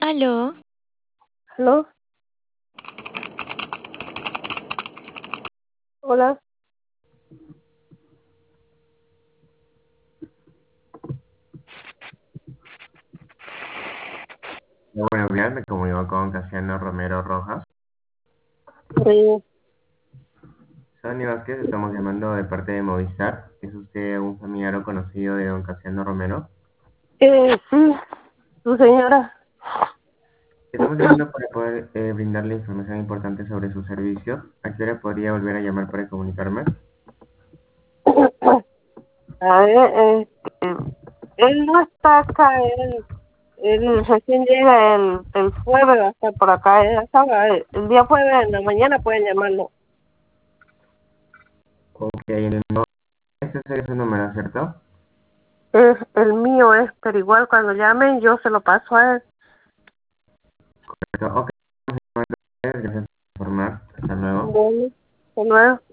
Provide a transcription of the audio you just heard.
Aló, ¿Aló? Hola. Buenos días, me comunico con Casiano Romero Rojas. Eh, Soy Vázquez, estamos llamando de parte de Movistar. ¿Es usted un familiar o conocido de don Casiano Romero? sí, su señora. Estamos llamando para poder brindarle información importante sobre su servicio. ¿A qué hora podría volver a llamar para comunicarme? A ver, él no está acá, él recién llega el jueves, va a estar por acá, ya sabe, el día jueves en la mañana pueden llamarlo. Ok, este sería su número, ¿cierto? El mío es, pero igual cuando llamen yo se lo paso a él. Perfecto. Ok, gracias por informar. Hasta luego. Bueno, hasta luego.